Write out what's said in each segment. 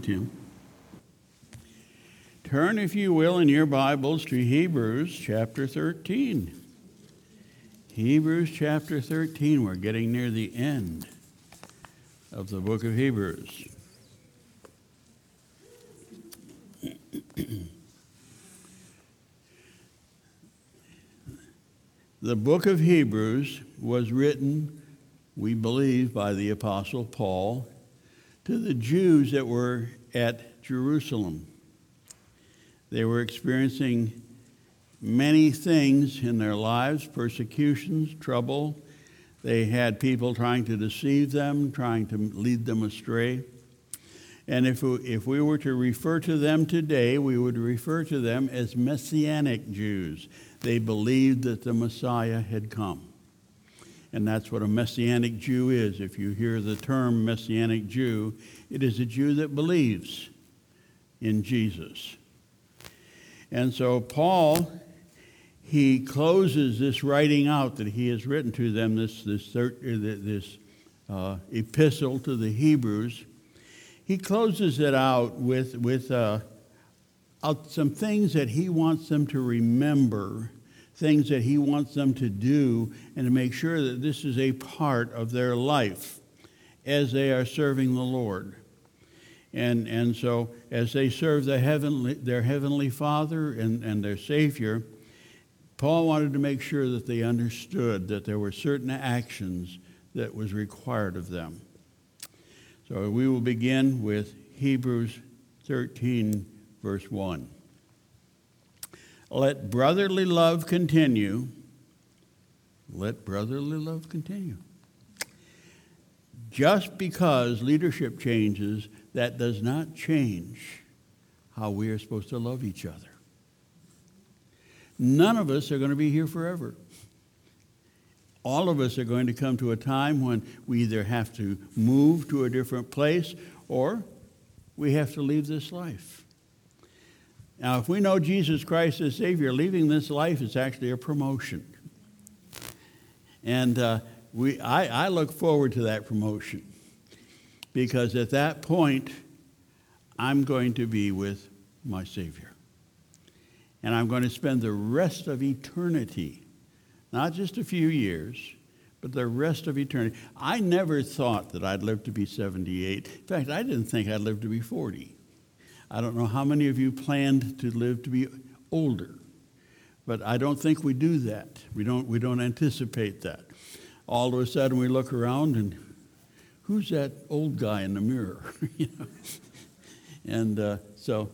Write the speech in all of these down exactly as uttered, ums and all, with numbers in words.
Tim. Turn, if you will, in your Bibles to Hebrews chapter thirteen. Hebrews chapter thirteen. We're getting near the end of the book of Hebrews. The book of Hebrews was written, we believe, by the Apostle Paul to the Jews that were at Jerusalem. They were experiencing many things in their lives, persecutions, trouble. They had people trying to deceive them, trying to lead them astray. And if we, if we were to refer to them today, we would refer to them as Messianic Jews. They believed that the Messiah had come. And that's what a Messianic Jew is. If you hear the term Messianic Jew, it is a Jew that believes in Jesus. And so Paul, he closes this writing out that he has written to them, this, this, this uh, epistle to the Hebrews. He closes it out with, with uh, out some things that he wants them to remember, things that he wants them to do, and to make sure that this is a part of their life as they are serving the Lord. And and so as they serve the heavenly, their heavenly Father and, and their Savior, Paul wanted to make sure that they understood that there were certain actions that was required of them. So we will begin with Hebrews thirteen, verse one. Let brotherly love continue. Let brotherly love continue. Just because leadership changes, that does not change how we are supposed to love each other. None of us are going to be here forever. All of us are going to come to a time when we either have to move to a different place or we have to leave this life. Now, if we know Jesus Christ as Savior, leaving this life is actually a promotion. And uh, we, I, I look forward to that promotion because at that point, I'm going to be with my Savior. And I'm going to spend the rest of eternity, not just a few years, but the rest of eternity. I never thought that I'd live to be seventy-eight. In fact, I didn't think I'd live to be forty. I don't know how many of you planned to live to be older, but I don't think we do that. We don't, we don't anticipate that. All of a sudden we look around and who's that old guy in the mirror? you know? And uh, so,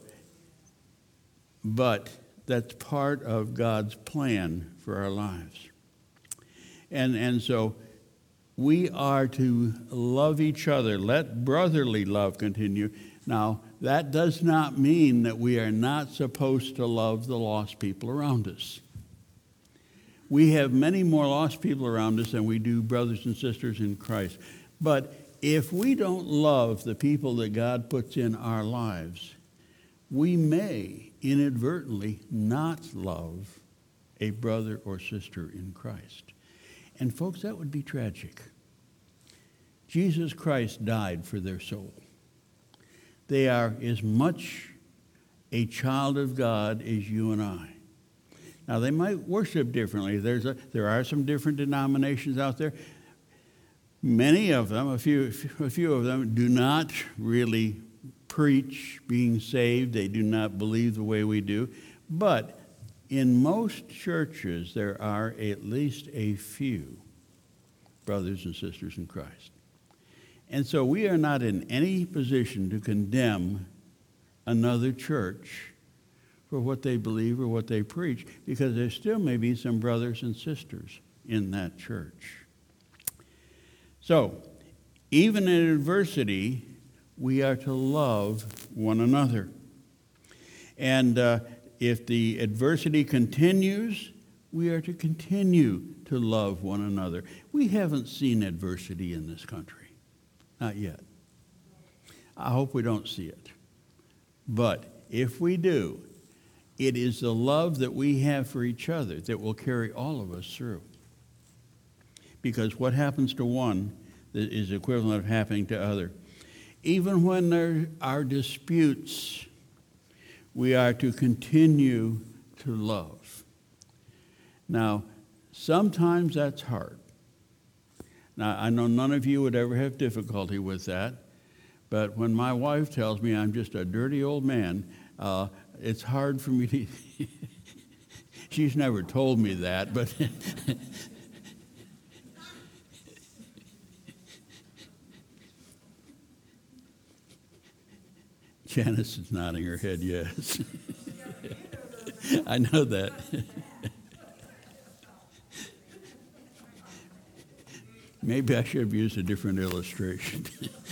but that's part of God's plan for our lives. And, and so we are to love each other. Let brotherly love continue. Now, that does not mean that we are not supposed to love the lost people around us. We have many more lost people around us than we do brothers and sisters in Christ. But if we don't love the people that God puts in our lives, we may inadvertently not love a brother or sister in Christ. And folks, that would be tragic. Jesus Christ died for their soul. They are as much a child of God as you and I. Now, they might worship differently. There's a, there are some different denominations out there. Many of them, a few, a few of them, do not really preach being saved. They do not believe the way we do. But in most churches, there are at least a few brothers and sisters in Christ. And so we are not in any position to condemn another church for what they believe or what they preach, because there still may be some brothers and sisters in that church. So, even in adversity, we are to love one another. And uh, if the adversity continues, we are to continue to love one another. We haven't seen adversity in this country. Not yet. I hope we don't see it. But if we do, it is the love that we have for each other that will carry all of us through. Because what happens to one is equivalent of happening to other. Even when there are disputes, we are to continue to love. Now, sometimes that's hard. Now, I know none of you would ever have difficulty with that, but when my wife tells me I'm just a dirty old man, uh, it's hard for me to... She's never told me that, but... Janice is nodding her head yes. I know that. Maybe I should have used a different illustration.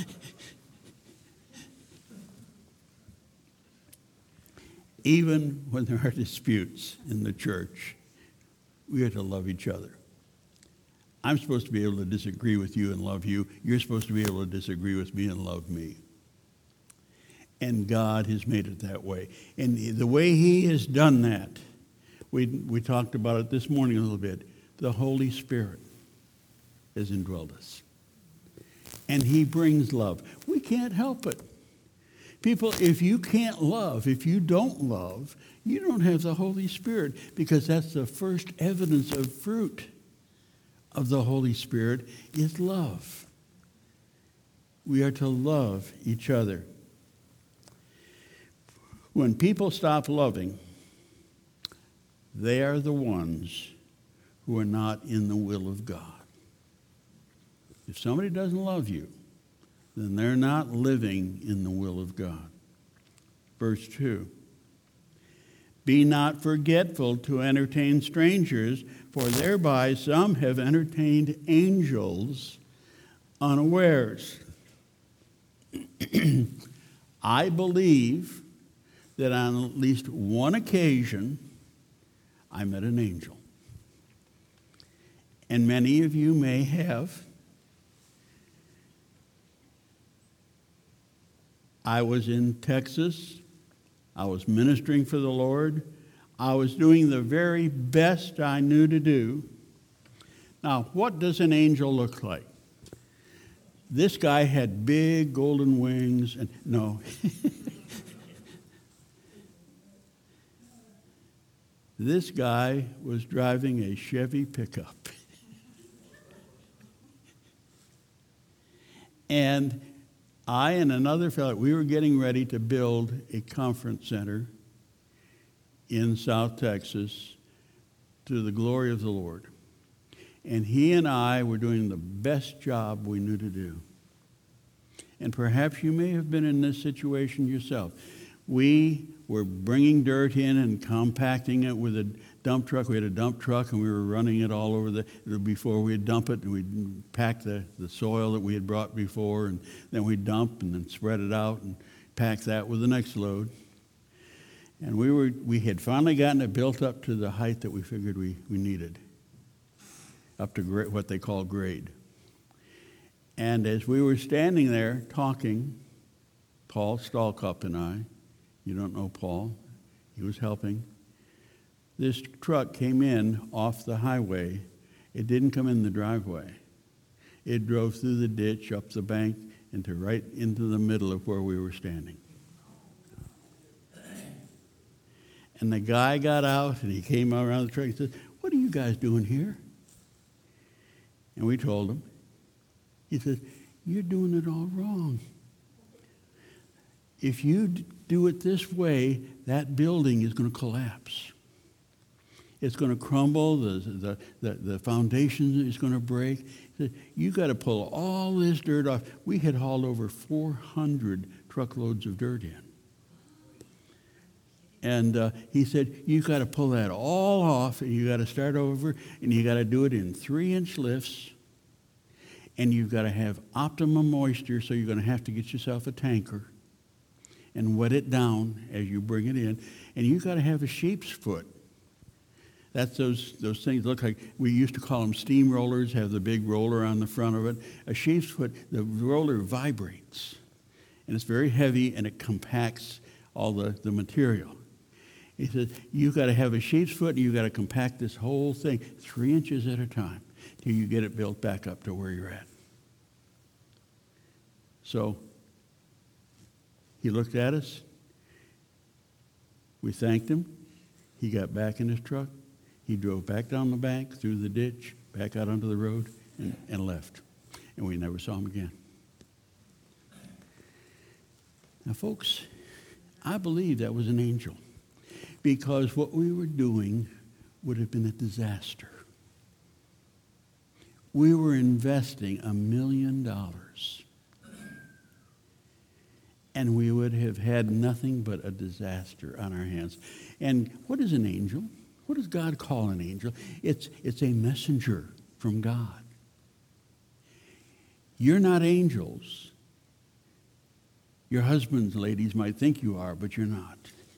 Even when there are disputes in the church, we are to love each other. I'm supposed to be able to disagree with you and love you. You're supposed to be able to disagree with me and love me. And God has made it that way. And the way He has done that, we, we talked about it this morning a little bit, the Holy Spirit has indwelled us. And He brings love. We can't help it. People, if you can't love, if you don't love, you don't have the Holy Spirit, because that's the first evidence of fruit of the Holy Spirit is love. We are to love each other. When people stop loving, they are the ones who are not in the will of God. If somebody doesn't love you, then they're not living in the will of God. Verse two, be not forgetful to entertain strangers, for thereby some have entertained angels unawares. I believe that on at least one occasion, I met an angel. And many of you may have. I was in Texas. I was ministering for the Lord. I was doing the very best I knew to do. Now, what does an angel look like? This guy had big golden wings and no. This guy was driving a Chevy pickup. And I and another fellow, we were getting ready to build a conference center in South Texas to the glory of the Lord. And he and I were doing the best job we knew to do. And perhaps you may have been in this situation yourself. We were bringing dirt in and compacting it with a dump truck. We had a dump truck, and we were running it all over the, before we'd dump it, and we'd pack the, the soil that we had brought before, and then we'd dump and then spread it out and pack that with the next load. And we were we had finally gotten it built up to the height that we figured we, we needed, up to gra- what they call grade. And as we were standing there talking, Paul Stallcup and I, you don't know Paul, he was helping. This truck came in off the highway. It didn't come in the driveway. It drove through the ditch, up the bank, into right into the middle of where we were standing. And the guy got out, and he came around the truck and said, "What are you guys doing here?" And we told him. He said, "You're doing it all wrong. If you do it this way, that building is going to collapse. It's going to crumble. The, the, the, the foundation is going to break. You got to pull all this dirt off." We had hauled over four hundred truckloads of dirt in. And uh, he said, "You got to pull that all off, and you got to start over, and you got to do it in three-inch lifts, and you've got to have optimum moisture, so you're going to have to get yourself a tanker and wet it down as you bring it in, and you got to have a sheep's foot." That's those those things look like, we used to call them steamrollers, have the big roller on the front of it. A sheep's foot, the roller vibrates, and it's very heavy, and it compacts all the, the material. He said, you got to have a sheep's foot, and you got to compact this whole thing three inches at a time till you get it built back up to where you're at. So He looked at us. We thanked him. He got back in his truck. He drove back down the bank, through the ditch, back out onto the road, and, and left. And we never saw him again. Now, folks, I believe that was an angel, because what we were doing would have been a disaster. We were investing a million dollars, and we would have had nothing but a disaster on our hands. And what is an angel? What does God call an angel? It's, it's a messenger from God. You're not angels. Your husbands, ladies, might think you are, but you're not.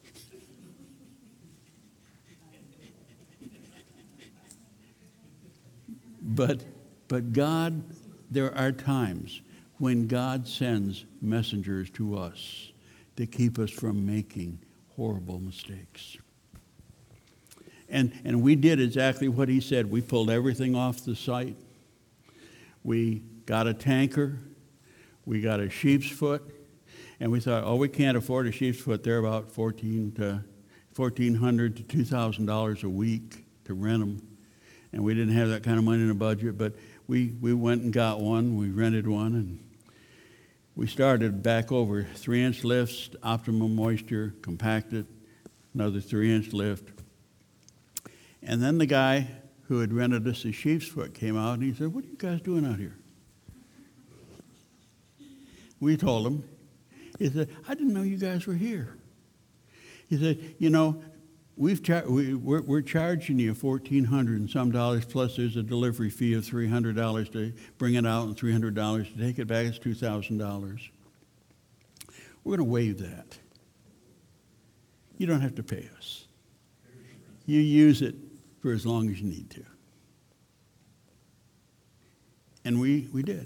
But, but God, there are times when God sends messengers to us to keep us from making horrible mistakes. And, and we did exactly what he said. We pulled everything off the site. We got a tanker. We got a sheep's foot. And we thought, oh, we can't afford a sheep's foot. They're about fourteen to fourteen hundred to two thousand dollars a week to rent them. And we didn't have that kind of money in the budget, but we, we went and got one. We rented one, and we started back over three-inch lifts, optimum moisture, compacted, another three-inch lift. And then the guy who had rented us a sheep's foot came out, and he said, what are you guys doing out here? We told him. He said, I didn't know you guys were here. He said, you know, we've char- we, we're, we're charging you fourteen hundred and some dollars, plus there's a delivery fee of three hundred dollars to bring it out and three hundred dollars to take it back. It's two thousand dollars. We're going to waive that. You don't have to pay us. You use it for as long as you need to. And we, we did.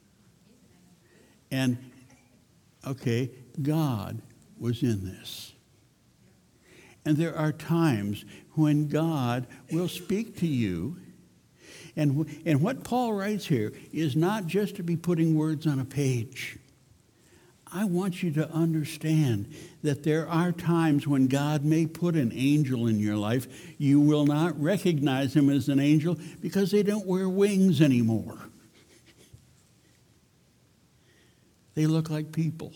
And, okay, God was in this. And there are times when God will speak to you. And, and what Paul writes here is not just to be putting words on a page. I want you to understand that there are times when God may put an angel in your life. You will not recognize him as an angel because they don't wear wings anymore. They look like people.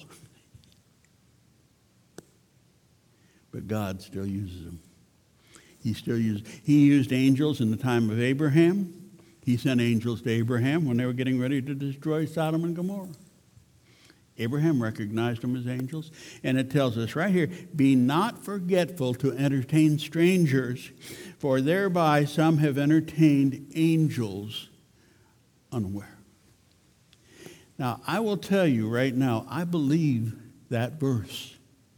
But God still uses them. He still uses. He used angels in the time of Abraham. He sent angels to Abraham when they were getting ready to destroy Sodom and Gomorrah. Abraham recognized them as angels. And it tells us right here, be not forgetful to entertain strangers, for thereby some have entertained angels unaware. Now, I will tell you right now, I believe that verse.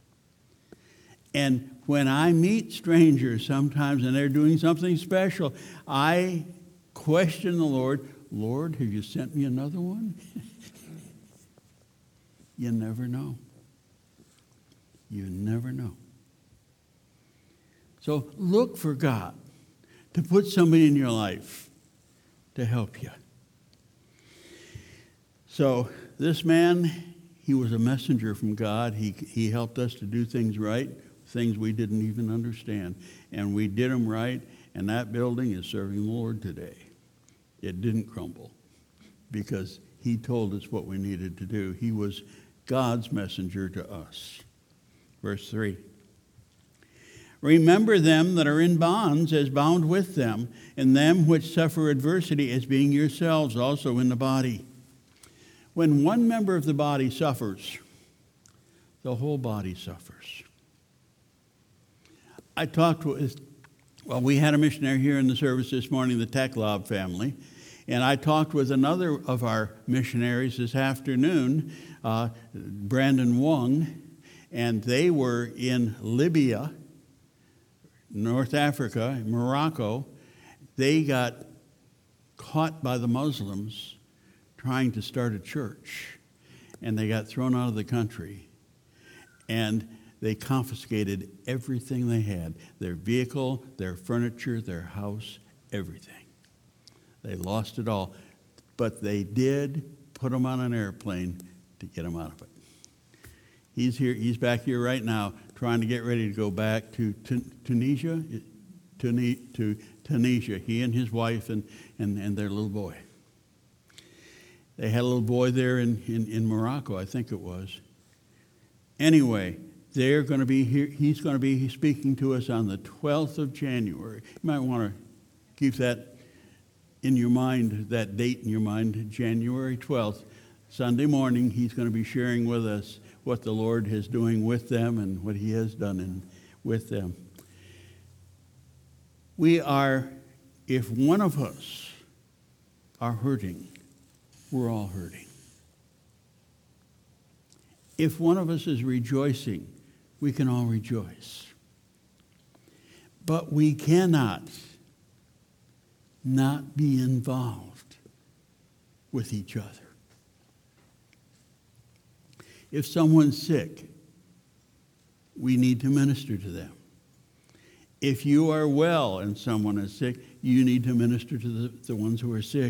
And when I meet strangers sometimes and they're doing something special, I question the Lord, Lord, have you sent me another one? You never know. You never know. So look for God to put somebody in your life to help you. So this man, he was a messenger from God. He, he helped us to do things right, things we didn't even understand. And we did them right, and that building is serving the Lord today. It didn't crumble because he told us what we needed to do. He was God's messenger to us. Verse three. Remember them that are in bonds as bound with them, and them which suffer adversity as being yourselves also in the body. When one member of the body suffers, the whole body suffers. I talked with, well, we had a missionary here in the service this morning, the Teklob family, and I talked with another of our missionaries this afternoon, uh, Brandon Wong, and they were in Libya, North Africa, Morocco. They got caught by the Muslims trying to start a church, and they got thrown out of the country. And they confiscated everything they had, their vehicle, their furniture, their house, everything. They lost it all. But they did put them on an airplane to get them out of it. He's here. He's back here right now, trying to get ready to go back to Tun- Tunisia, Tuni- to Tunisia. He and his wife and, and, and their little boy. They had a little boy there in, in, in Morocco, I think it was. Anyway, they're going to be here. He's going to be speaking to us on the twelfth of January. You might want to keep that in your mind, that date in your mind, January twelfth. Sunday morning, he's going to be sharing with us what the Lord is doing with them and what he has done in, with them. We are, if one of us are hurting, we're all hurting. If one of us is rejoicing, we can all rejoice. But we cannot not be involved with each other. If someone's sick, we need to minister to them. If you are well and someone is sick, you need to minister to the, the ones who are sick.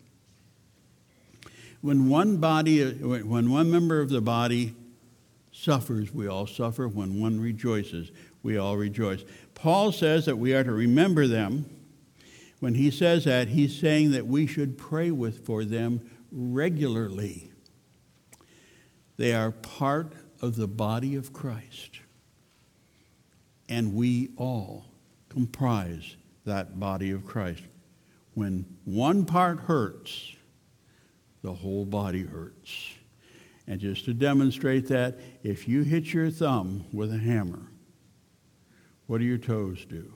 When one body, when one member of the body suffers, we all suffer. When one rejoices, we all rejoice. Paul says that we are to remember them. When he says that, he's saying that we should pray with for them regularly. They are part of the body of Christ. And we all comprise that body of Christ. When one part hurts, the whole body hurts. And just to demonstrate that, if you hit your thumb with a hammer, what do your toes do?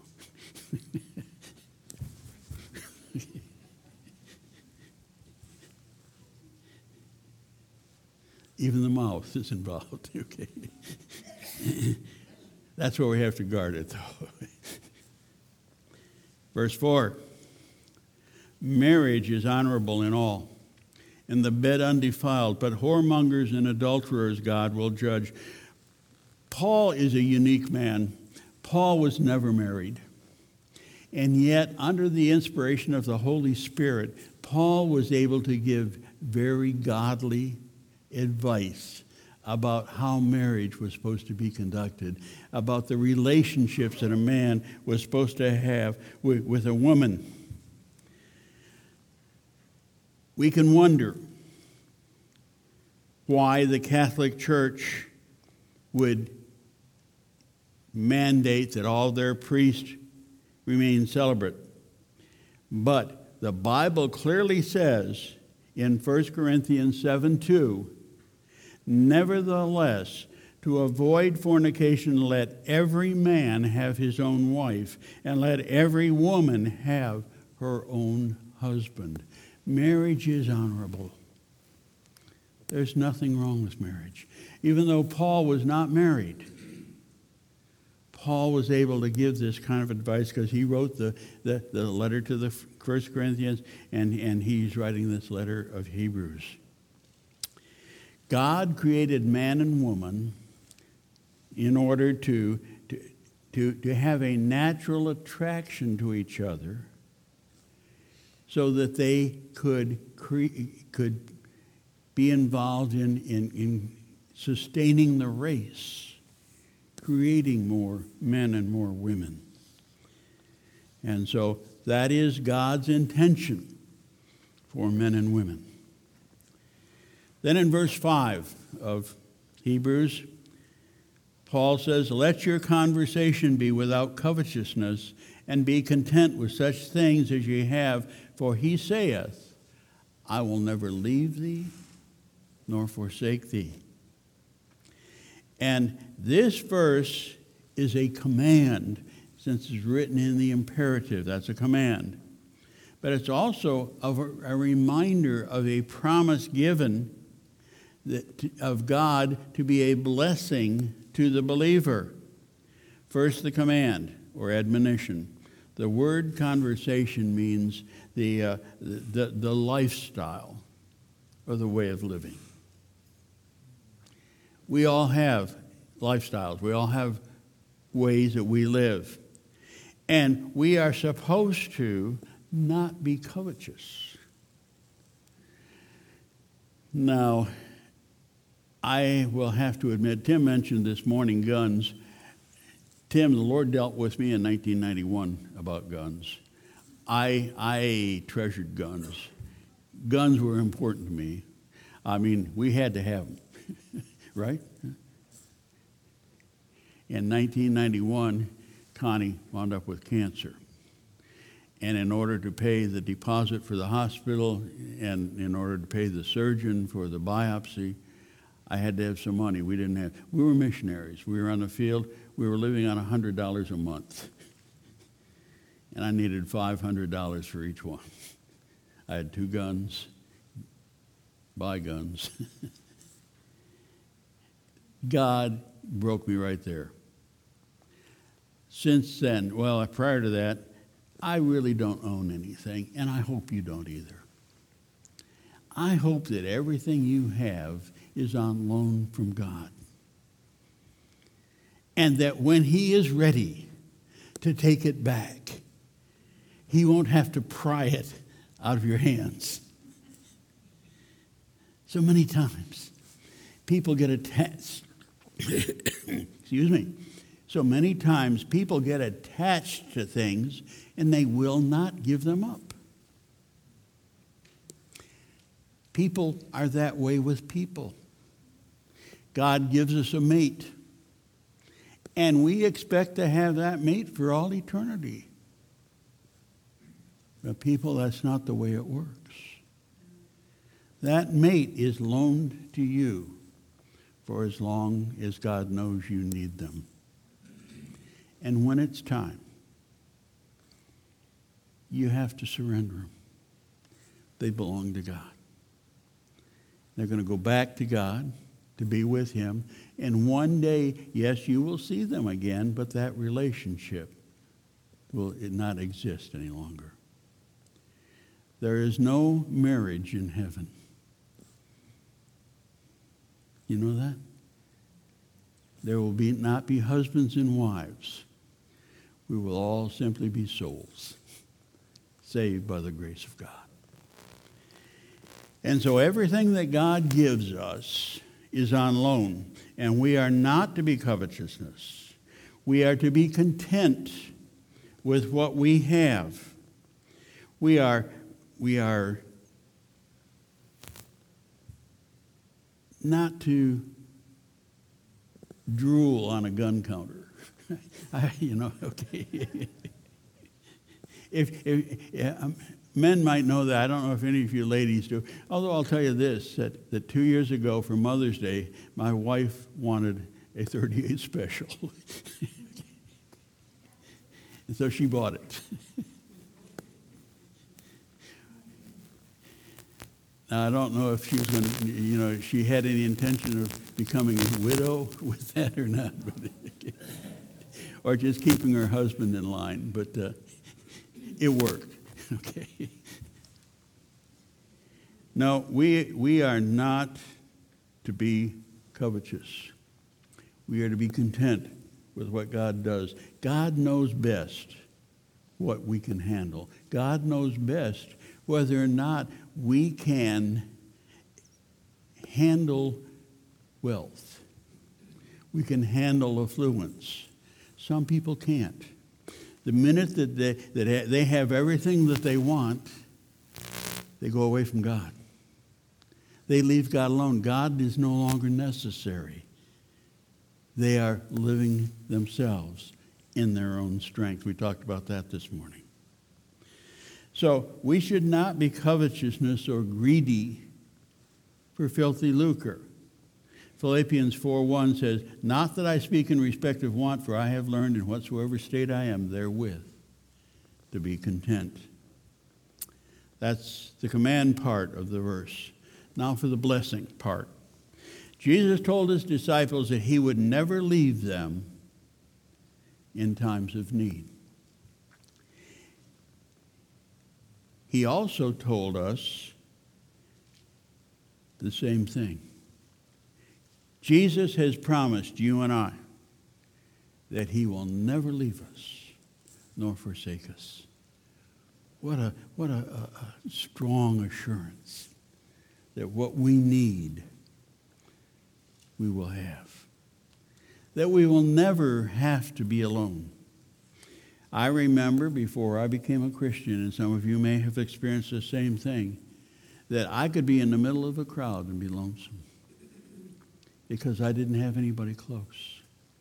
Even the mouth is involved, okay? That's where we have to guard it, though. Verse four, marriage is honorable in all, and the bed undefiled, but whoremongers and adulterers God will judge. Paul is a unique man. Paul was never married. And yet, under the inspiration of the Holy Spirit, Paul was able to give very godly advice about how marriage was supposed to be conducted, about the relationships that a man was supposed to have with, with a woman. We can wonder why the Catholic Church would mandate that all their priests remain celibate. But the Bible clearly says in First Corinthians seven two, nevertheless, to avoid fornication, let every man have his own wife, and let every woman have her own husband. Marriage is honorable. There's nothing wrong with marriage. Even though Paul was not married, Paul was able to give this kind of advice because he wrote the, the, the letter to the First Corinthians, and, and he's writing this letter of Hebrews. God created man and woman in order to, to, to, to have a natural attraction to each other so that they could, cre- could be involved in, in, in sustaining the race, creating more men and more women. And so that is God's intention for men and women. Then in verse five of Hebrews, Paul says, let your conversation be without covetousness, and be content with such things as ye have, for he saith, I will never leave thee nor forsake thee. And this verse is a command, since it's written in the imperative. That's a command. But it's also a, a reminder of a promise given that, of God to be a blessing to the believer. First, the command or admonition. The word conversation means the, uh, the, the lifestyle or the way of living. We all have lifestyles. We all have ways that we live. And we are supposed to not be covetous. Now, I will have to admit, Tim mentioned this morning guns. Tim, the Lord dealt with me in nineteen ninety-one about guns. I, I treasured guns. Guns were important to me. I mean, we had to have them, right? In nineteen ninety-one, Connie wound up with cancer. And in order to pay the deposit for the hospital and in order to pay the surgeon for the biopsy, I had to have some money. We didn't have, we were missionaries. We were on the field. We were living on one hundred dollars a month. And I needed five hundred dollars for each one. I had two guns, buy guns. God broke me right there. Since then, well, prior to that, I really don't own anything, and I hope you don't either. I hope that everything you have is on loan from God. And that when He is ready to take it back, He won't have to pry it out of your hands. So many times, people get attached. Excuse me. So many times, people get attached to things, and they will not give them up. People are that way with people. God gives us a mate, and we expect to have that mate for all eternity. But people, that's not the way it works. That mate is loaned to you for as long as God knows you need them. And when it's time, you have to surrender them. They belong to God. They're going to go back to God to be with Him. And one day, yes, you will see them again, but that relationship will not exist any longer. There is no marriage in heaven. You know that? There will be not be husbands and wives. We will all simply be souls, saved by the grace of God. And so everything that God gives us is on loan, and we are not to be covetousness. We are to be content with what we have. We are, we are not to drool on a gun counter. I, you know, okay. if, if yeah, um, men might know that. I don't know if any of you ladies do. Although I'll tell you this, that, that two years ago for Mother's Day, my wife wanted a thirty-eight special. And so she bought it. Now, I don't know if she was going to, you know, she had any intention of becoming a widow with that or not, but or just keeping her husband in line, but uh, it worked. Okay. No, we we are not to be covetous. We are to be content with what God does. God knows best what we can handle. God knows best whether or not we can handle wealth. We can handle affluence. Some people can't. The minute that they, that they have everything that they want, they go away from God. They leave God alone. God is no longer necessary. They are living themselves in their own strength. We talked about that this morning. So we should not be covetousness or greedy for filthy lucre. Philippians four one says, "Not that I speak in respect of want, for I have learned in whatsoever state I am therewith to be content." That's the command part of the verse. Now for the blessing part. Jesus told his disciples that he would never leave them in times of need. He also told us the same thing. Jesus has promised you and I that he will never leave us nor forsake us. What a, what a, a, a strong assurance that what we need, we will have. That we will never have to be alone. I remember before I became a Christian, and some of you may have experienced the same thing, that I could be in the middle of a crowd and be lonesome because I didn't have anybody close.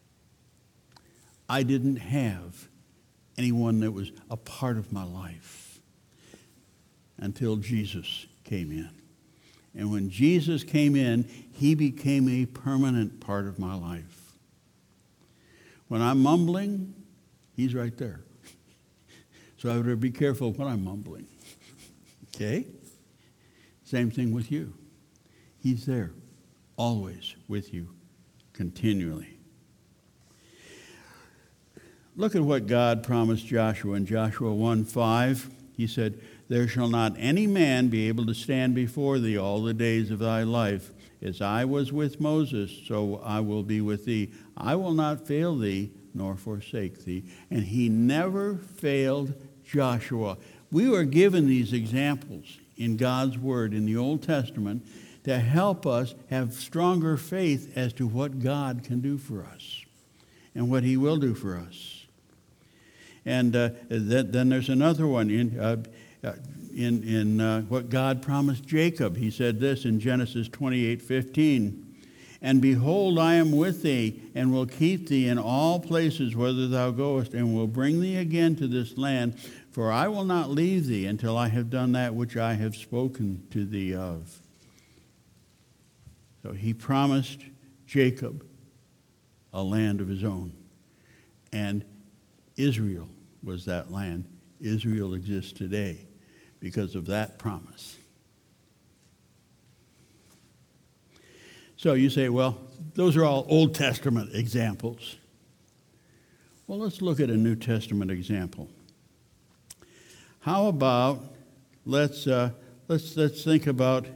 I didn't have anyone that was a part of my life until Jesus came in. And when Jesus came in, he became a permanent part of my life. When I'm mumbling, he's right there. So I better be careful when I'm mumbling. Okay? Same thing with you. He's there, always with you, continually. Look at what God promised Joshua in Joshua one five. He said, "There shall not any man be able to stand before thee all the days of thy life. As I was with Moses, so I will be with thee. I will not fail thee, nor forsake thee." And he never failed Joshua. We were given these examples in God's Word in the Old Testament to help us have stronger faith as to what God can do for us and what he will do for us. And uh, th- then there's another one in uh, in, in uh, what God promised Jacob. He said this in Genesis twenty-eight fifteen. "And behold, I am with thee, and will keep thee in all places whither thou goest, and will bring thee again to this land. For I will not leave thee until I have done that which I have spoken to thee of." So he promised Jacob a land of his own. And Israel was that land. Israel exists today because of that promise. So you say, well, those are all Old Testament examples. Well, let's look at a New Testament example. How about, let's, uh, let's, let's think about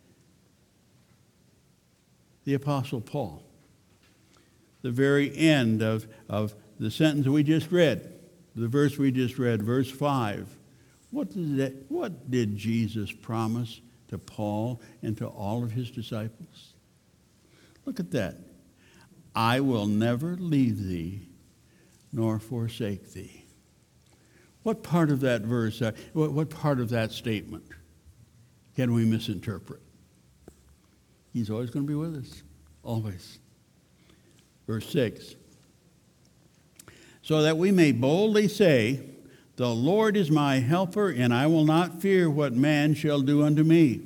the Apostle Paul. The very end of, of the sentence we just read, the verse we just read, verse five. What did, that, what did Jesus promise to Paul and to all of his disciples? Look at that. "I will never leave thee nor forsake thee." What part of that verse, uh, what, what part of that statement can we misinterpret? He's always going to be with us, always. Verse six. "So that we may boldly say, the Lord is my helper, and I will not fear what man shall do unto me."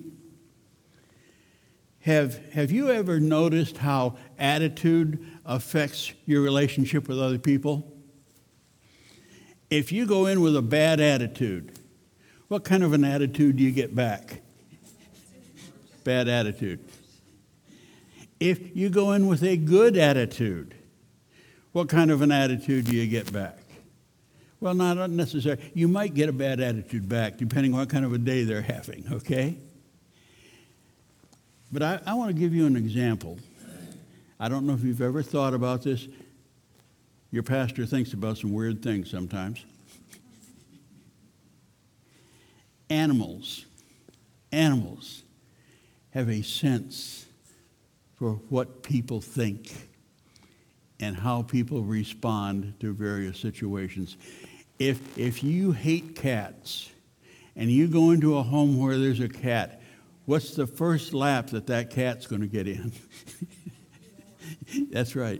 Have, have you ever noticed how attitude affects your relationship with other people? If you go in with a bad attitude, what kind of an attitude do you get back? Bad attitude. If you go in with a good attitude, what kind of an attitude do you get back? Well, not necessarily. You might get a bad attitude back, depending on what kind of a day they're having, okay? But I, I want to give you an example. I don't know if you've ever thought about this. Your pastor thinks about some weird things sometimes. Animals, animals have a sense for what people think and how people respond to various situations. If, if you hate cats and you go into a home where there's a cat, what's the first lap that that cat's going to get in? That's right.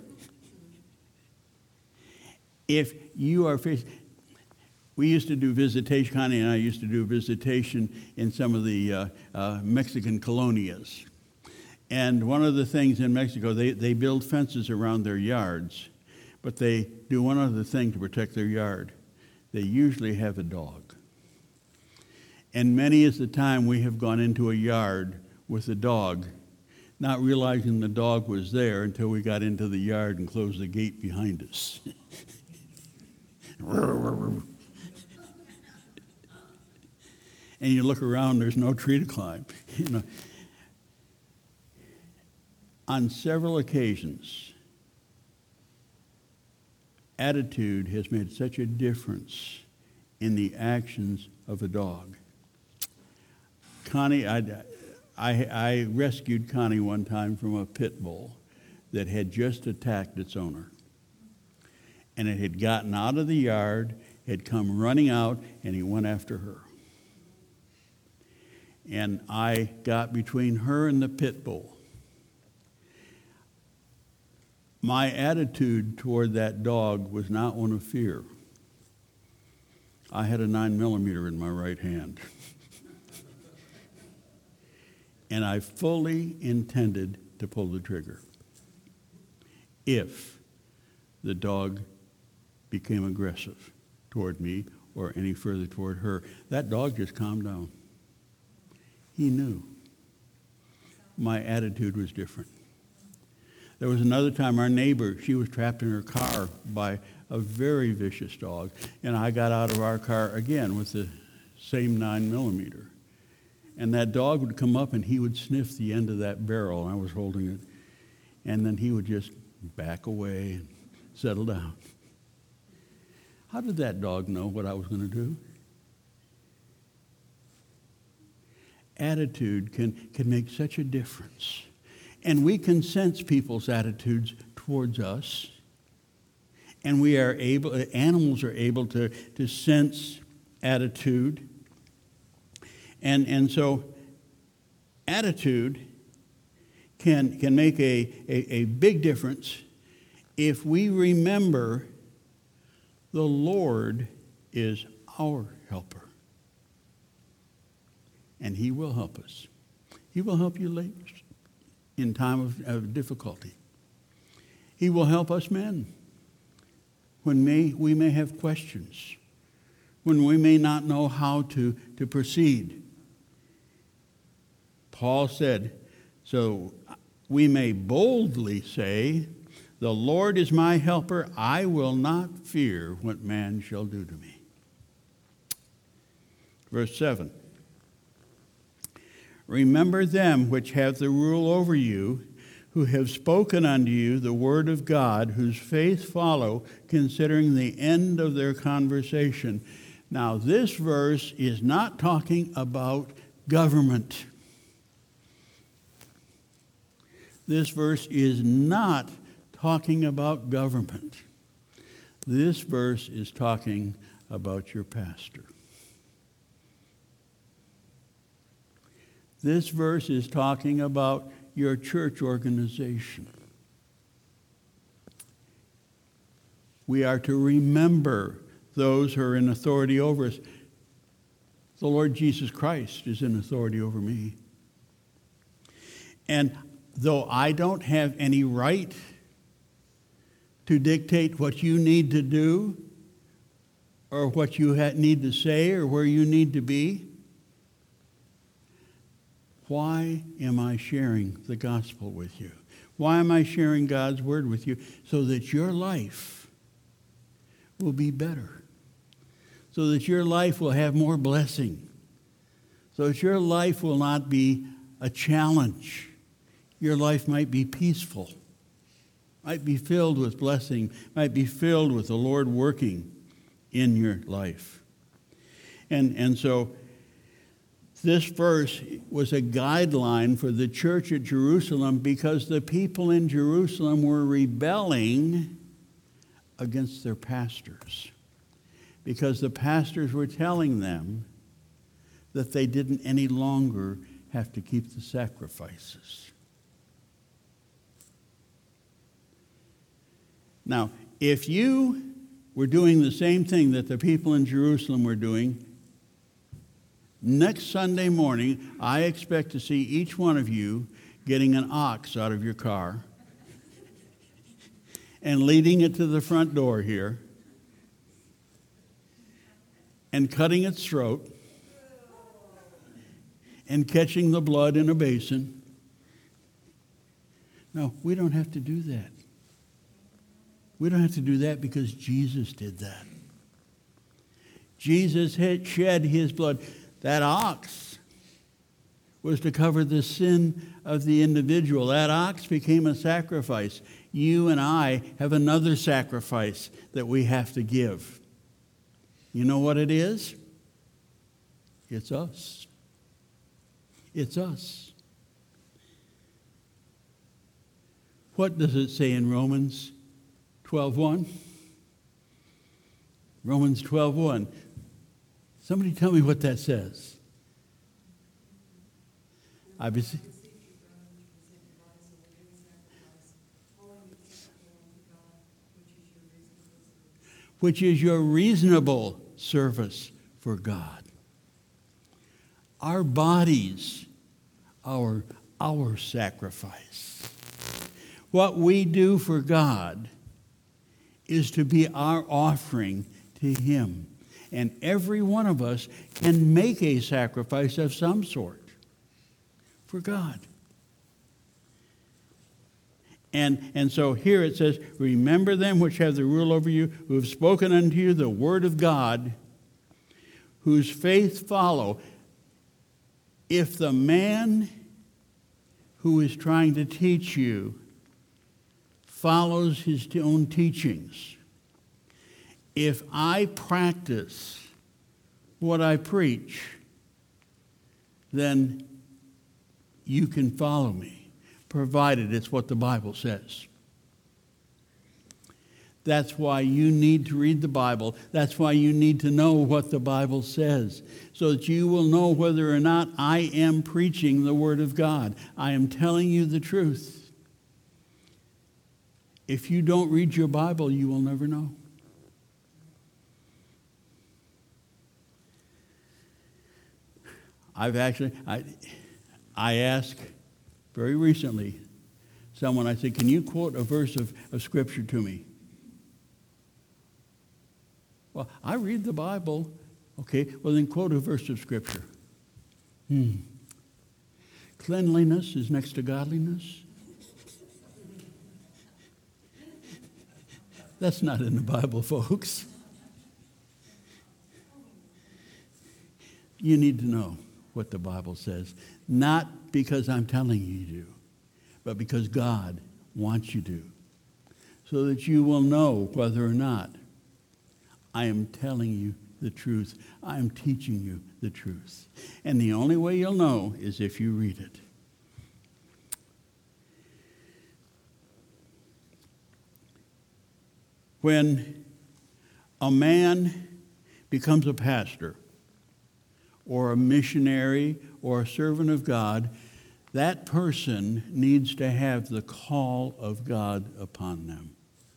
If you are facing, we used to do visitation, Connie and I used to do visitation in some of the uh, uh, Mexican colonias. And one of the things in Mexico, they, they build fences around their yards, but they do one other thing to protect their yard. They usually have a dog. And many is the time we have gone into a yard with a dog, not realizing the dog was there until we got into the yard and closed the gate behind us. And you look around, there's no tree to climb. You know. On several occasions, attitude has made such a difference in the actions of a dog. Connie, I, I, I rescued Connie one time from a pit bull that had just attacked its owner. And it had gotten out of the yard, had come running out, and he went after her. And I got between her and the pit bull. My attitude toward that dog was not one of fear. I had a nine millimeter in my right hand. And I fully intended to pull the trigger if the dog became aggressive toward me or any further toward her. That dog just calmed down. He knew. My attitude was different. There was another time our neighbor, she was trapped in her car by a very vicious dog, and I got out of our car again with the same nine millimeter. And that dog would come up and he would sniff the end of that barrel, and I was holding it, and then he would just back away and settle down. How did that dog know what I was going to do? Attitude can, can make such a difference. And we can sense people's attitudes towards us. And we are able, animals are able to, to sense attitude. And, and so attitude can, can make a, a, a big difference if we remember the Lord is our helper. And he will help us. He will help you ladies in time of, of difficulty. He will help us men when may, we may have questions, when we may not know how to, to proceed. Paul said, so we may boldly say, the Lord is my helper, I will not fear what man shall do to me. Verse seven. Remember them which have the rule over you, who have spoken unto you the word of God, whose faith follow, considering the end of their conversation. Now, this verse is not talking about government. This verse is not talking about government. This verse is talking about your pastor. This verse is talking about your church organization. We are to remember those who are in authority over us. The Lord Jesus Christ is in authority over me. And though I don't have any right to dictate what you need to do or what you need to say or where you need to be, why am I sharing the gospel with you? Why am I sharing God's word with you? So that your life will be better. So that your life will have more blessing. So that your life will not be a challenge. Your life might be peaceful. Might be filled with blessing. Might be filled with the Lord working in your life. And, and so this verse was a guideline for the church at Jerusalem because the people in Jerusalem were rebelling against their pastors. Because the pastors were telling them that they didn't any longer have to keep the sacrifices. Now, if you were doing the same thing that the people in Jerusalem were doing, next Sunday morning, I expect to see each one of you getting an ox out of your car and leading it to the front door here and cutting its throat and catching the blood in a basin. No, we don't have to do that. We don't have to do that because Jesus did that. Jesus had shed his blood. That ox was to cover the sin of the individual. That ox became a sacrifice. You and I have another sacrifice that we have to give. You know what it is? It's us. It's us. What does it say in Romans twelve one? Romans twelve one. Somebody tell me what that says. I beseech. Which is your reasonable service for God. Our bodies, our, our sacrifice. What we do for God is to be our offering to Him. And every one of us can make a sacrifice of some sort for God. And, and so here it says, remember them which have the rule over you, who have spoken unto you the word of God, whose faith follow. If the man who is trying to teach you follows his own teachings, if I practice what I preach, then you can follow me, provided it's what the Bible says. That's why you need to read the Bible. That's why you need to know what the Bible says, so that you will know whether or not I am preaching the Word of God. I am telling you the truth. If you don't read your Bible, you will never know. I've actually, I, I asked very recently someone, I said, can you quote a verse of, of Scripture to me? Well, I read the Bible. Okay, well then quote a verse of Scripture. Hmm. Cleanliness is next to godliness. That's not in the Bible, folks. You need to know what the Bible says, not because I'm telling you to, but because God wants you to, so that you will know whether or not I am telling you the truth. I am teaching you the truth. And the only way you'll know is if you read it. When a man becomes a pastor or a missionary or a servant of God, that person needs to have the call of God upon them.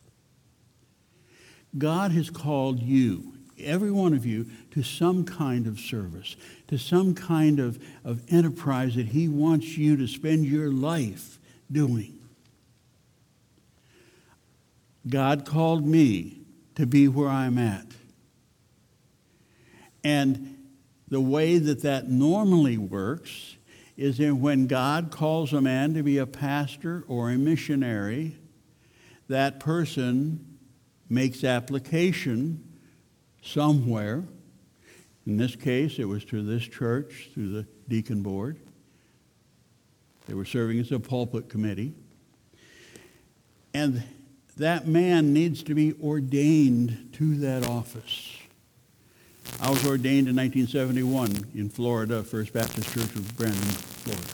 God has called you, every one of you, to some kind of service, to some kind of, of enterprise that He wants you to spend your life doing. God called me to be where I'm at. And the way that that normally works is that when God calls a man to be a pastor or a missionary, that person makes application somewhere. In this case, it was to this church through the deacon board. They were serving as a pulpit committee. And that man needs to be ordained to that office. I was ordained in nineteen seventy-one in Florida, First Baptist Church of Brandon, Florida.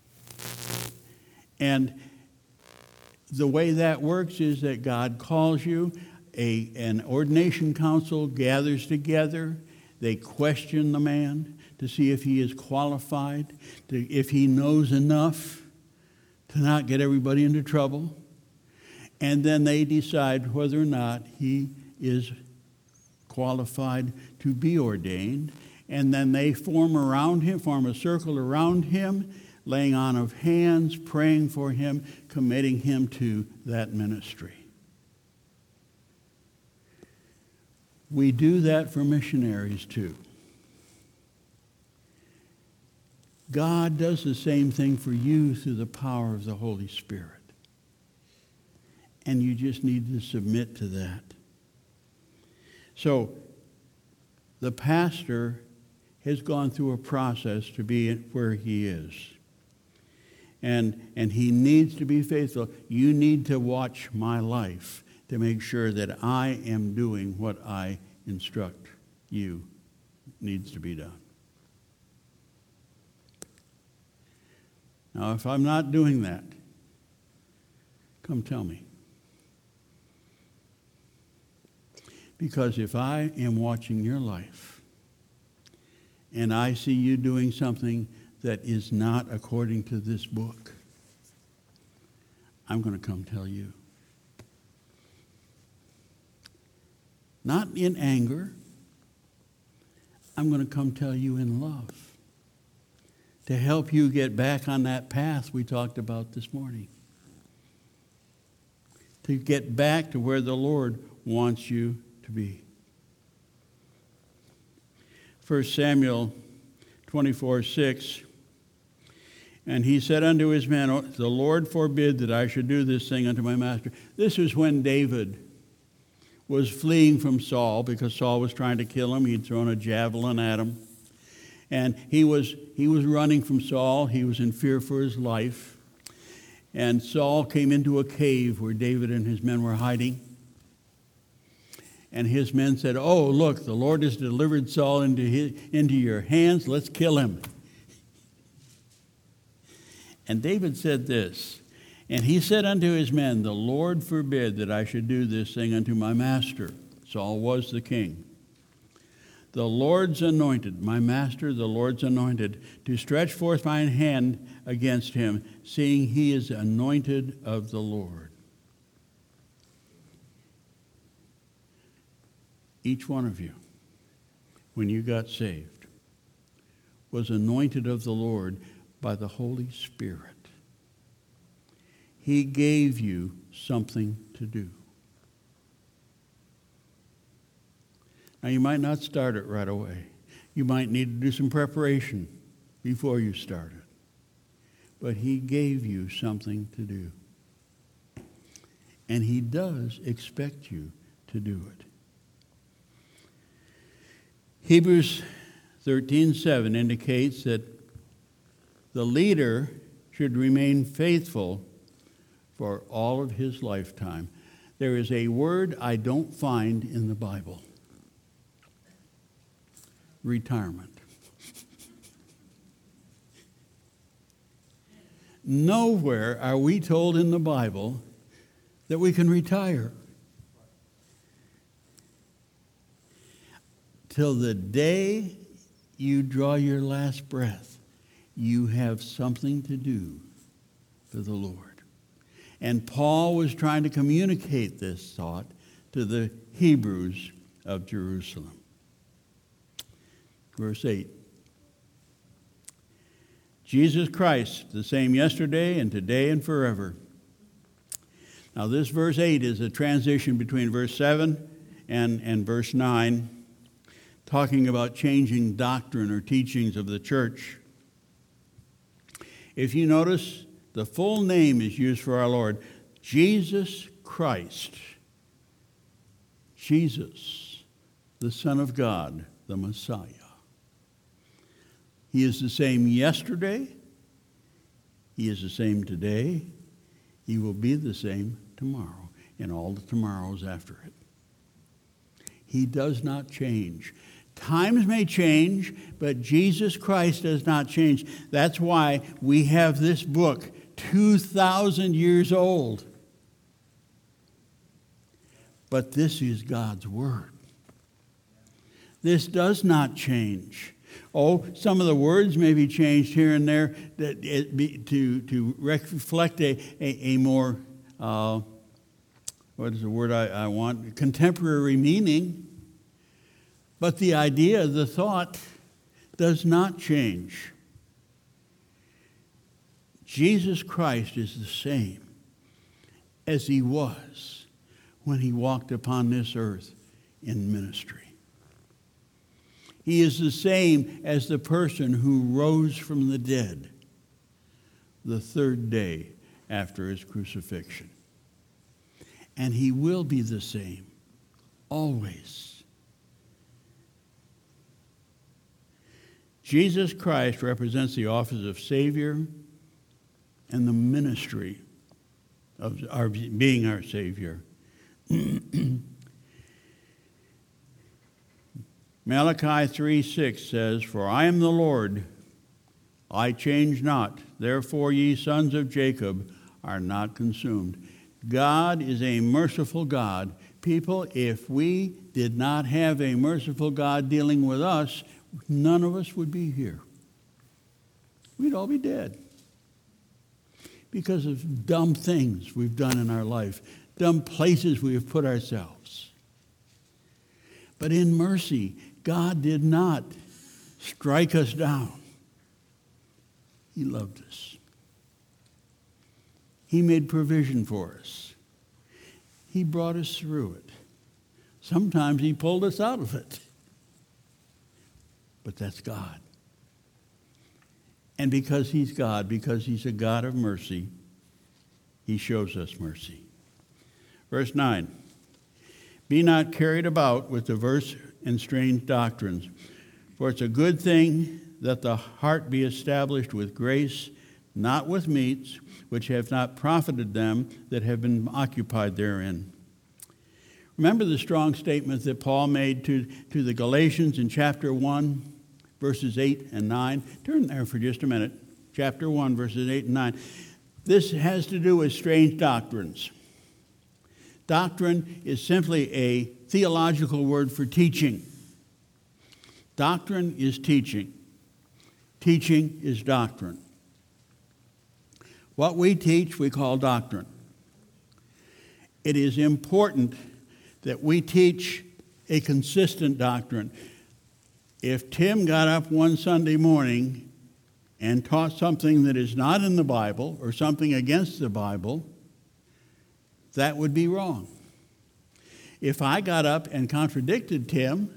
And the way that works is that God calls you, a, an ordination council gathers together, they question the man to see if he is qualified, to, if he knows enough to not get everybody into trouble. And then they decide whether or not he is qualified to be ordained. And then they form around him, form a circle around him, laying on of hands, praying for him, committing him to that ministry. We do that for missionaries too. God does the same thing for you through the power of the Holy Spirit. And you just need to submit to that. So, the pastor has gone through a process to be where he is. And, and he needs to be faithful. You need to watch my life to make sure that I am doing what I instruct you needs to be done. Now, if I'm not doing that, come tell me. Because if I am watching your life and I see you doing something that is not according to this book, I'm going to come tell you. Not in anger. I'm going to come tell you in love. To help you get back on that path we talked about this morning. To get back to where the Lord wants you to be. First Samuel twenty-four six. And he said unto his men, the Lord forbid that I should do this thing unto my master. This is when David was fleeing from Saul because Saul was trying to kill him. He'd thrown a javelin at him. And he was, he was running from Saul. He was in fear for his life. And Saul came into a cave where David and his men were hiding. And his men said, oh, look, the Lord has delivered Saul into, his, into your hands. Let's kill him. And David said this, and he said unto his men, the Lord forbid that I should do this thing unto my master. Saul was the king. The Lord's anointed, my master, the Lord's anointed, to stretch forth mine hand against him, seeing he is anointed of the Lord. Each one of you, when you got saved, was anointed of the Lord by the Holy Spirit. He gave you something to do. Now, you might not start it right away. You might need to do some preparation before you start it. But he gave you something to do. And he does expect you to do it. Hebrews thirteen seven indicates that the leader should remain faithful for all of his lifetime. There is a word I don't find in the Bible. Retirement. Nowhere are we told in the Bible that we can retire. Till the day you draw your last breath, you have something to do for the Lord. And Paul was trying to communicate this thought to the Hebrews of Jerusalem. Verse eight. Jesus Christ, the same yesterday and today and forever. Now this verse eight is a transition between verse seven and, and verse nine, talking about changing doctrine or teachings of the church. If you notice, the full name is used for our Lord, Jesus Christ. Jesus, the Son of God, the Messiah. He is the same yesterday. He is the same today. He will be the same tomorrow and all the tomorrows after it. He does not change. Times may change, but Jesus Christ does not change. That's why we have this book, two thousand years old. But this is God's Word. This does not change. Oh, some of the words may be changed here and there that it be, to, to reflect a, a, a more, uh, what is the word I, I want, contemporary meaning. But the idea, the thought, does not change. Jesus Christ is the same as he was when he walked upon this earth in ministry. He is the same as the person who rose from the dead the third day after his crucifixion. And he will be the same always. Jesus Christ represents the office of Savior and the ministry of our being our Savior. Malachi three six says, For I am the Lord, I change not. Therefore ye sons of Jacob are not consumed. God is a merciful God. People, if we did not have a merciful God dealing with us, none of us would be here. We'd all be dead because of dumb things we've done in our life, dumb places we have put ourselves. But in mercy, God did not strike us down. He loved us. He made provision for us. He brought us through it. Sometimes he pulled us out of it. But that's God. And because he's God, because he's a God of mercy, he shows us mercy. Verse nine, be not carried about with diverse and strange doctrines, for it's a good thing that the heart be established with grace, not with meats, which have not profited them that have been occupied therein. Remember the strong statement that Paul made to, to the Galatians in chapter one, verses eight and nine. Turn there for just a minute. Chapter one, verses eight and nine. This has to do with strange doctrines. Doctrine is simply a theological word for teaching. Doctrine is teaching. Teaching is doctrine. What we teach, we call doctrine. It is important that we teach a consistent doctrine. If Tim got up one Sunday morning and taught something that is not in the Bible or something against the Bible, that would be wrong. If I got up and contradicted Tim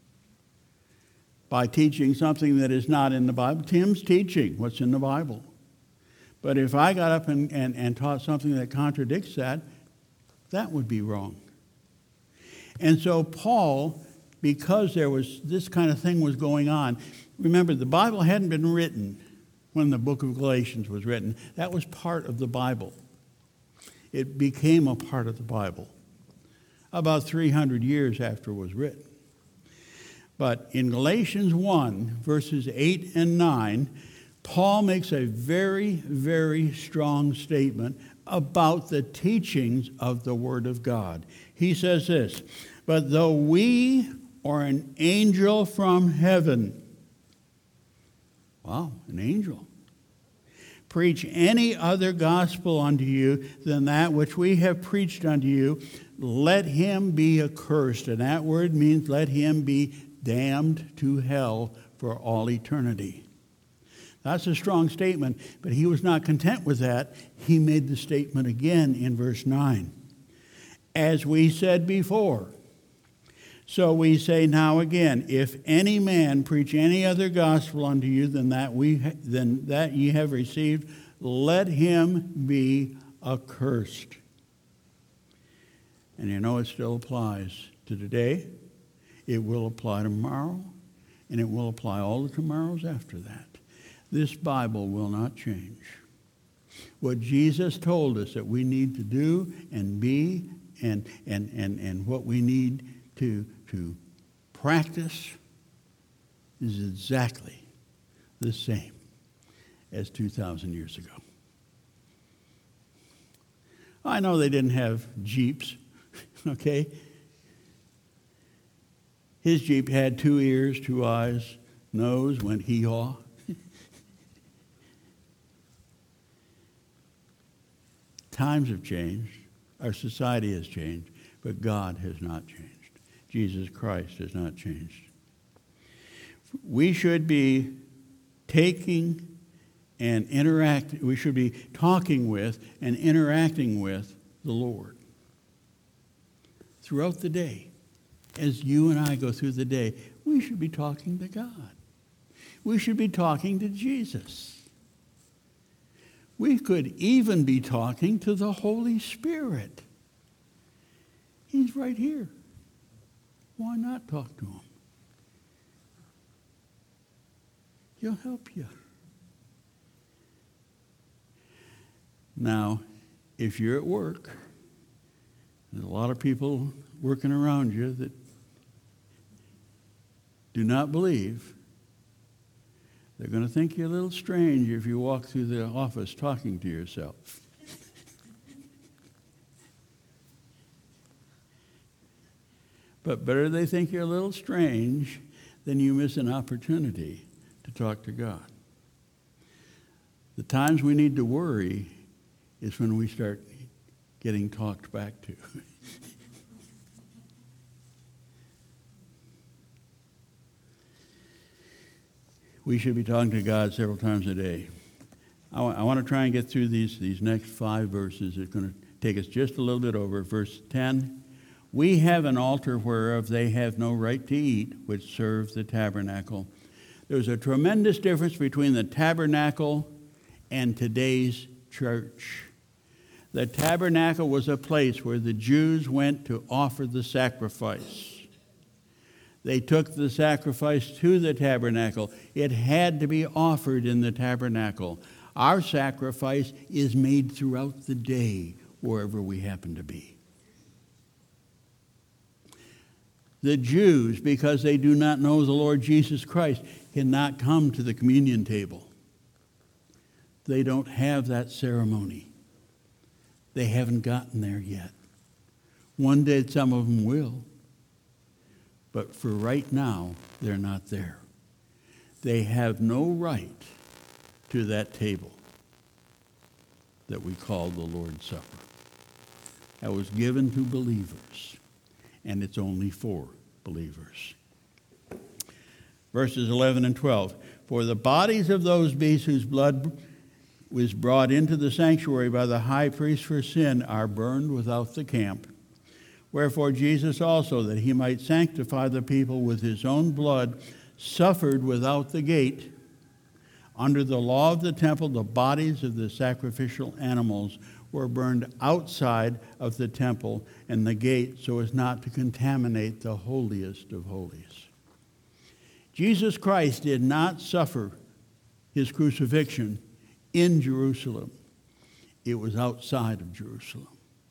by teaching something that is not in the Bible, Tim's teaching what's in the Bible. But if I got up and, and, and taught something that contradicts that, that would be wrong. And so Paul, because there was this kind of thing was going on, remember, the Bible hadn't been written when the book of Galatians was written. That was part of the Bible. It became a part of the Bible about three hundred years after it was written. But in Galatians one, verses eight and nine, Paul makes a very, very strong statement about the teachings of the Word of God. He says this, but though we or an angel from heaven, wow, an angel, preach any other gospel unto you than that which we have preached unto you, let him be accursed. And that word means let him be damned to hell for all eternity. That's a strong statement, but he was not content with that. He made the statement again in verse nine. As we said before, so we say now again, if any man preach any other gospel unto you than that we than that ye have received, let him be accursed. And you know it still applies to today. It will apply tomorrow, and it will apply all the tomorrows after that. This Bible will not change. What Jesus told us that we need to do and be and and and, and what we need to, to practice is exactly the same as two thousand years ago. I know they didn't have Jeeps, okay? His Jeep had two ears, two eyes, nose, went hee-haw. Times have changed. Our society has changed, but God has not changed. Jesus Christ has not changed. We should be taking and interact. We should be talking with and interacting with the Lord throughout the day. As you and I go through the day, we should be talking to God. We should be talking to Jesus. We could even be talking to the Holy Spirit. He's right here. Why not talk to him? He'll help you. Now, if you're at work, there's a lot of people working around you that do not believe. They're going to think you're a little strange if you walk through the office talking to yourself. But better they think you're a little strange than you miss an opportunity to talk to God. The times we need to worry is when we start getting talked back to. We should be talking to God several times a day. I, w- I want to try and get through these, these next five verses. It's going to take us just a little bit over. Verse ten, we have an altar whereof they have no right to eat, which serve the tabernacle. There's a tremendous difference between the tabernacle and today's church. The tabernacle was a place where the Jews went to offer the sacrifice. They took the sacrifice to the tabernacle. It had to be offered in the tabernacle. Our sacrifice is made throughout the day, wherever we happen to be. The Jews, because they do not know the Lord Jesus Christ, cannot come to the communion table. They don't have that ceremony. They haven't gotten there yet. One day some of them will. But for right now, they're not there. They have no right to that table that we call the Lord's Supper. That was given to believers, and it's only for believers. Verses eleven and twelve. For the bodies of those beasts whose blood was brought into the sanctuary by the high priest for sin are burned without the camp. Wherefore Jesus also, that he might sanctify the people with his own blood, suffered without the gate. Under the law of the temple, the bodies of the sacrificial animals were burned outside of the temple and the gate so as not to contaminate the holiest of holies. Jesus Christ did not suffer his crucifixion in Jerusalem. It was outside of Jerusalem.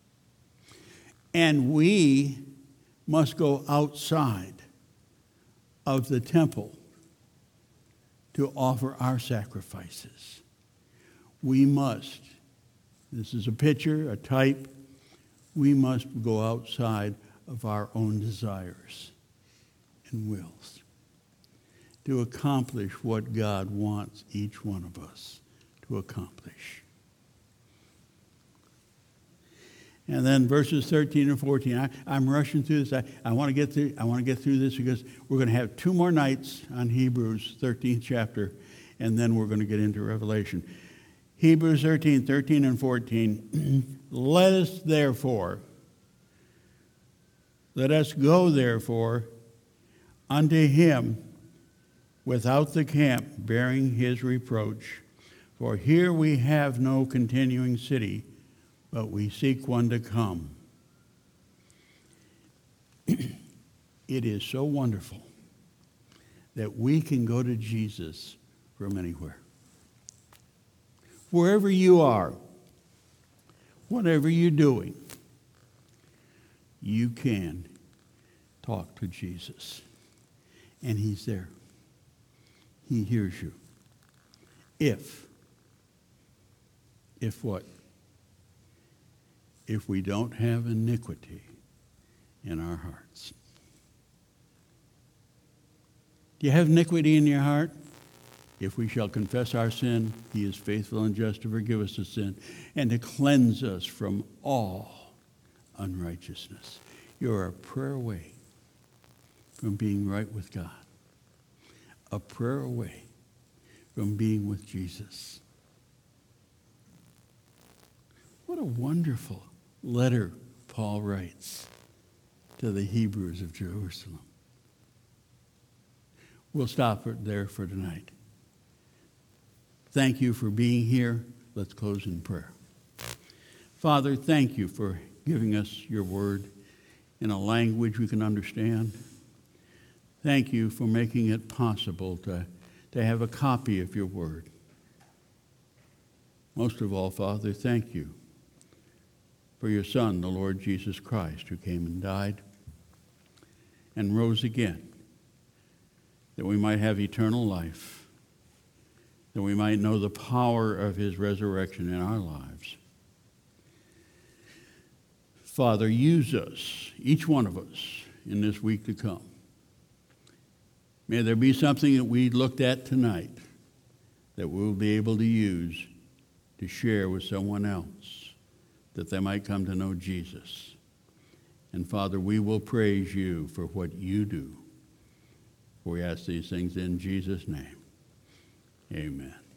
And we must go outside of the temple to offer our sacrifices. We must, this is a picture, a type, we must go outside of our own desires and wills to accomplish what God wants each one of us to accomplish. And then verses thirteen and fourteen. I, I'm rushing through this. I, I want to get through. I want to get through this because we're going to have two more nights on Hebrews thirteenth chapter, and then we're going to get into Revelation. Hebrews thirteen, thirteen and fourteen. Let us therefore, let us go therefore unto him without the camp, bearing his reproach. For here we have no continuing city, but we seek one to come. It is so wonderful that we can go to Jesus from anywhere. Wherever you are, whatever you're doing, you can talk to Jesus. And he's there. He hears you. If, if what? If we don't have iniquity in our hearts. Do you have iniquity in your heart? If we shall confess our sin, he is faithful and just to forgive us the sin and to cleanse us from all unrighteousness. You're a prayer away from being right with God. A prayer away from being with Jesus. What a wonderful letter Paul writes to the Hebrews of Jerusalem. We'll stop there for tonight. Thank you for being here. Let's close in prayer. Father, thank you for giving us your word in a language we can understand. Thank you for making it possible to, to have a copy of your word. Most of all, Father, thank you for your Son, the Lord Jesus Christ, who came and died and rose again, that we might have eternal life, that we might know the power of his resurrection in our lives. Father, use us, each one of us, in this week to come. May there be something that we looked at tonight that we'll be able to use to share with someone else, that they might come to know Jesus. And Father, we will praise you for what you do. We ask these things in Jesus' name. Amen.